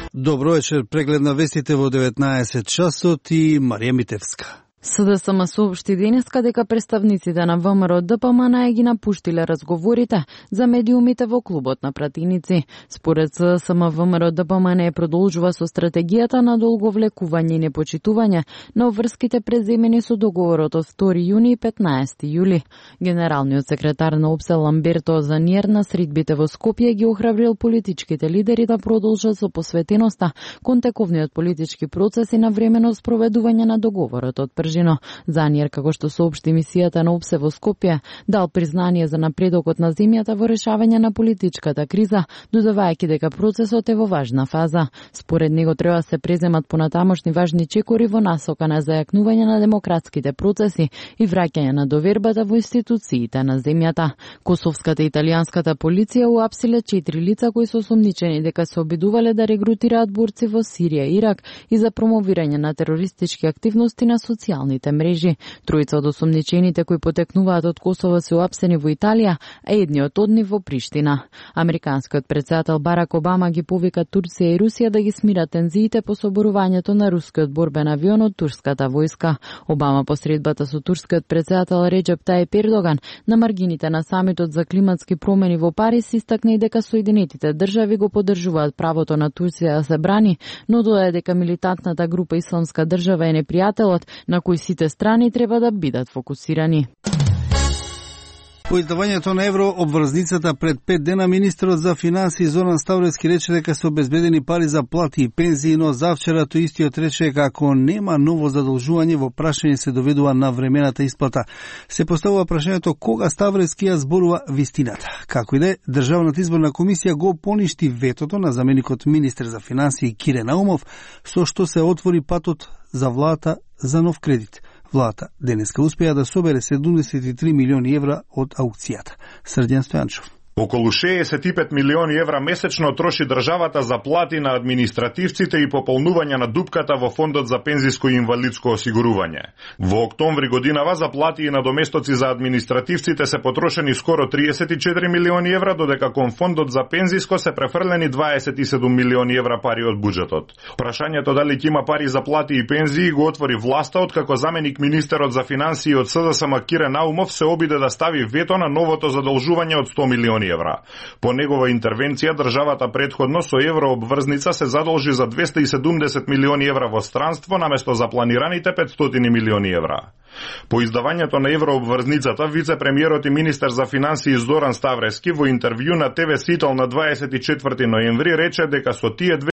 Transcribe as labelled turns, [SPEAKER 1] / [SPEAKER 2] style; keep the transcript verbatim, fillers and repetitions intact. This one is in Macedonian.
[SPEAKER 1] Добро вечер, преглед на вестите во деветнаесет часот и Марија Митевска.
[SPEAKER 2] СДСМ соопшти денеска дека представниците на ВМРО ДПМН ги напуштиле разговорите за медиумите во клубот на пратеници. Според СДСМ ВМРО ДПМН продолжува со стратегијата на долговлекување и непочитување на врските преземени со договорот од втори јуни и петнаесети јули. Генералниот секретар на ОПСЕ Ламберто Заниер на средбите во Скопје ги охрабрил политичките лидери да продолжат со посветеноста кон тековниот политички процес и навремено спроведување на договорот од Пржино. Заниер, како што соопшти мисијата на ОПСЕ во Скопје, дал признание за напредокот на земјата во решавање на политичката криза, додавајќи дека процесот е во важна фаза. Според него треба се преземат понатамошни важни чекори во насока на зајакнување на демократските процеси и враќање на довербата во институциите на земјата. Косовската и италијанската полиција уапсиле четири лица кои се осомничени дека се обидувале да регрутираат борци во Сирија и Ирак и за промовирање на терористички активности на социјалните мрежи. Тројца од осомничените кои потекнуваат од Косово се уапсени во Италија, а едниот од нив во Приштина. Американскиот претседател Барак Обама ги повика Турција и Русија да ги смират тензиите по соборувањето на рускиот борбен авион од турската војска. Обама по средбата со турскиот претседател Реджеп Тајип Ердоган на маргините на самитот за климатски промени во Париз истакна и дека Соединетите држави го поддржуваат правото на Турција да се брани, но додаде дека милитантната група Исламска држава е непријателот на кој сите страни треба да бидат фокусирани.
[SPEAKER 1] По издавањето на евро обврзницата пред пет дена, министерот за финансии Зоран Ставровски рече дека се обезбедени пари за плати и пензии, но завчера тој истиот рече дека ако нема ново задолжување, во прашање се доведува на времената исплата. Се поставува прашањето кога Ставровски ја зборува вистината. Како и да е, Државната изборна комисија го поништи ветото на заменикот министер за финансии Кире Наумов, со што се отвори патот за владата за нов кредит. Владата денеска успеа да собере седумдесет и три милиони евра од аукцијата. Срдјан Стојанчов.
[SPEAKER 3] Околу шеесет и пет милиони евра месечно троши државата за плати на административците и пополнување на дупката во фондот за пензиско и инвалидско осигурување. Во октомври годинава за плати и надоместоци за административците се потрошени скоро триесет и четири милиони евра, додека кон фондот за пензиско се префрлени дваесет и седум милиони евра пари од буџетот. Прашањето дали ќе има пари за плати и пензии го отвори власта, откако заменик министерот за финансии од СДСМ Кире Наумов се обиде да стави вето на новото задолжување од сто милиони евра. По негова интервенција, државата претходно со еврообврзница се задолжи за двесте и седумдесет милиони евра во странство, наместо за планираните петстотини милиони евра. По издавањето на еврообврзницата, вице-премиерот и министер за финансии Зоран Ставровски во интервју на ТВ Сител на дваесет и четврти ноември рече дека со тие